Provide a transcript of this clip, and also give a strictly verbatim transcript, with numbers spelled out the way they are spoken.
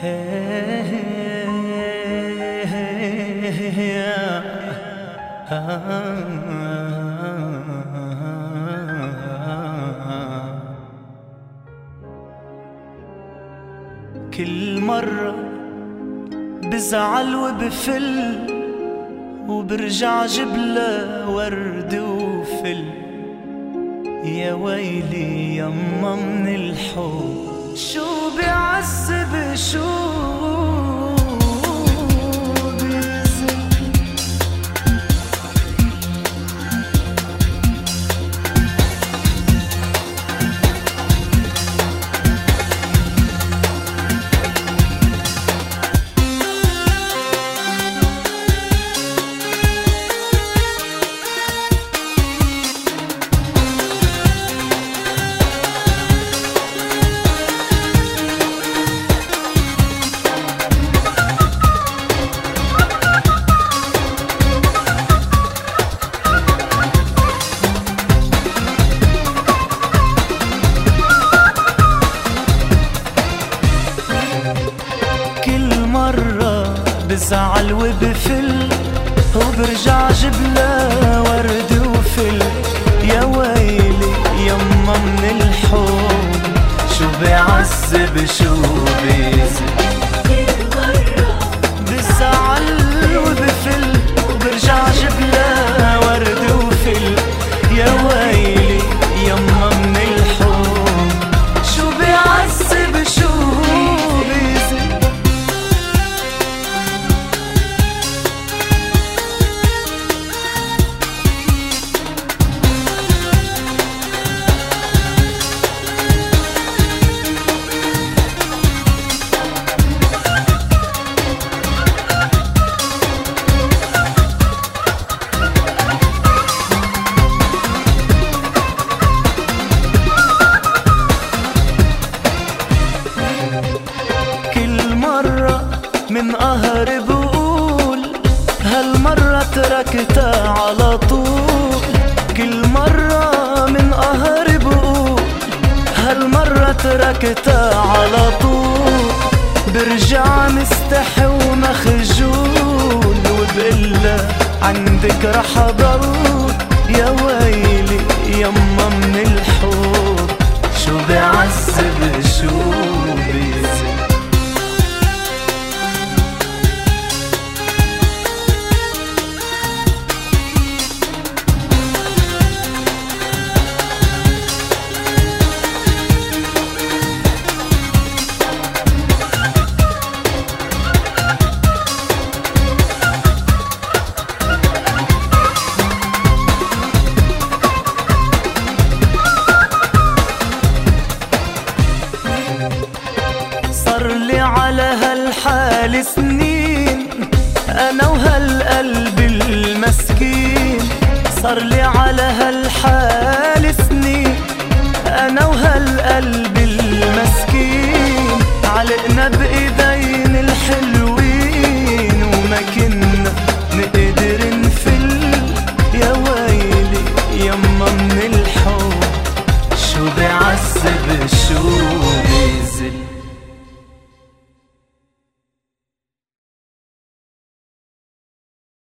كل مرة بزعل وبفل وبرجع جبلة ورد وفل. يا ويلي يما من الحب شو بيعذب شو بيزل. بزعل وبفل وبرجع جبلة ورد وفل. يا ويلي يما من الحب شو بيعذب شو بيزل. بزعل وبفل وبرجع جبلة ورد وفل. يا ويلي يما من الحب شو بيعذب شو بيزل. من قهر بقول هالمرة تركتها على طول. كل مرة من قهر بقول هالمرة تركتها على طول. برجع مستحي ومخجول وبقلها عندك رح أضل. يا ويلي يما من الحب شو بيعذب شو بيزل. صار لي على هالحال سنين أنا وهالقلب المسكين. صار لي على هالحال سنين أنا وهالقلب